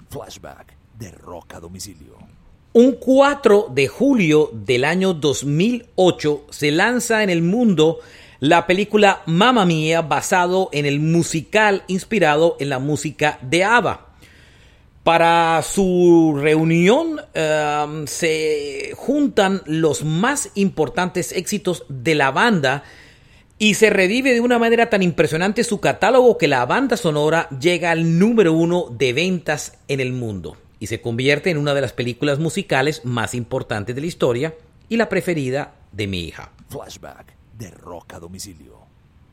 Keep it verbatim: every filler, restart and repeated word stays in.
Flashback de Rock a Domicilio. Un cuatro de julio del año dos mil ocho se lanza en el mundo la película Mamma Mia, basado en el musical inspirado en la música de ABBA. Para su reunión um, se juntan los más importantes éxitos de la banda y se revive de una manera tan impresionante su catálogo que la banda sonora llega al número uno de ventas en el mundo y se convierte en una de las películas musicales más importantes de la historia y la preferida de mi hija. Flashback de Rock a Domicilio.